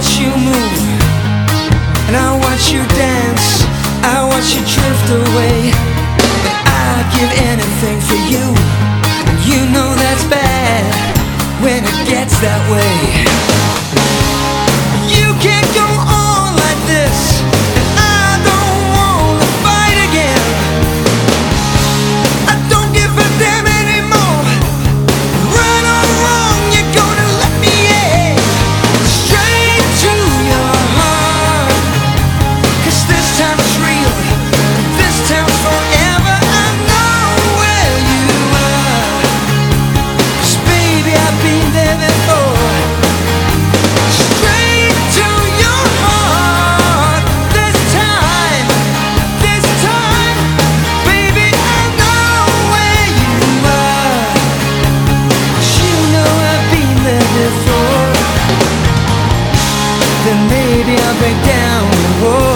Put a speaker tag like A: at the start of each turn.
A: watch you move, and I watch you dance, I watch you drift away. And I'd give anything for you, and you know that's bad when it gets that way. You can't go on like this, and I don't wanna fight again. I don't give a damn anymore. Right or wrong, you're gonna let me in straight to your heart. 'Cause this time it's real, this time's forever. I know where you are, 'cause baby I've been there before. Straight to your heart. This time, baby I know where you are, 'cause you know I've been there before. Then maybe I'll break down. Whoa.